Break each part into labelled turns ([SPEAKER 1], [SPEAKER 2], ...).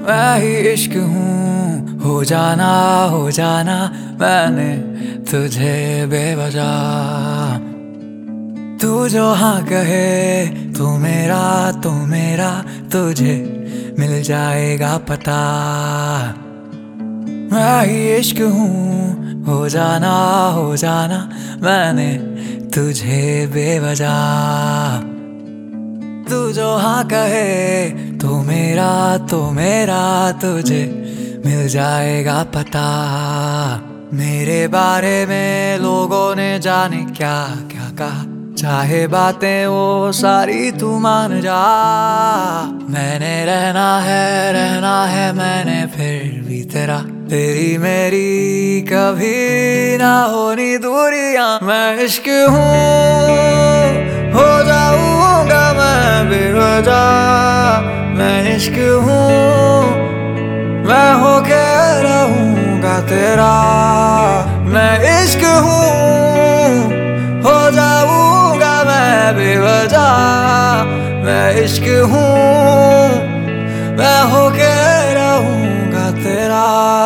[SPEAKER 1] मैं ही इश्क हूँ, हो जाना मैंने तुझे बेवजह। तू जो हाँ कहे तू मेरा तुझे मिल जाएगा पता। मैं ही इश्क हूँ, हो जाना मैंने तुझे बेवजह। तू जो हाँ कहे तू मेरा तुझे मिल जाएगा पता। मेरे बारे में लोगों ने जाने क्या क्या कहा, चाहे बातें वो सारी तू मान जा। मैंने रहना है मैंने फिर भी तेरा, तेरी मेरी कभी ना होनी दूरियां। मैं इश्क हूँ, हो जाऊंगा मैं बेवजह। मैं इश्क हूँ, मैं होके रहूंगा तेरा। मैं इश्क हूँ, हो जाऊंगा मैं बेवजह। मैं इश्क हूँ, मैं होके रहूंगा तेरा।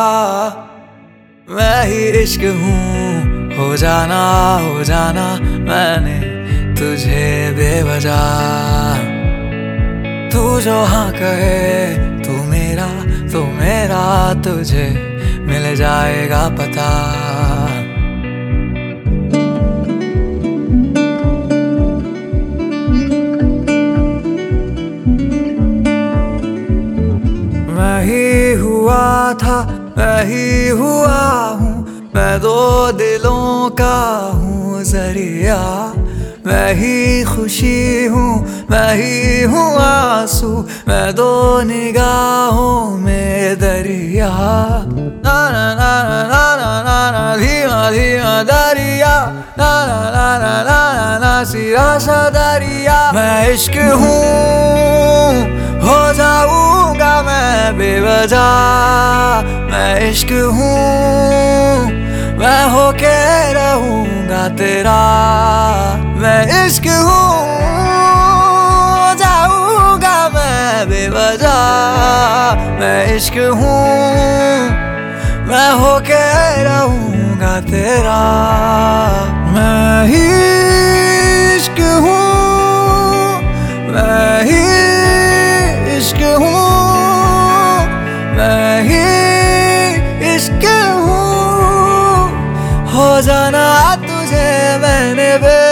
[SPEAKER 1] मैं ही इश्क हूँ, हो जाना मैंने तुझे बेवजह। तू जो हाँ कहे तू मेरा तुझे मिल जाएगा पता। मैं ही हुआ था, मैं ही हुआ हूँ, मैं दो दिलों का हूँ जरिया। मैं ही खुशी हूँ, मैं ही हूँ आंसू, मैं दो निगाहों में दरिया। ना ना ना ना ना ना ना धीमा धीमा दरिया, ना ना ना ना ना ना सिरा सा दरिया। मैं इश्क हूँ, हो जाऊंगा मैं बेवजह। मैं इश्क हूँ, मैं होके रहूंगा तेरा। मैं इश्क हूँ, हो जाऊंगा मैं बेवजह। मैं इश्क हूँ, मैं होके रहूंगा तेरा। मैं ही इश्क हूँ, मैं ही इश्क हूँ, मैं ही इश्क हूँ। हो जाना तुझे मैंने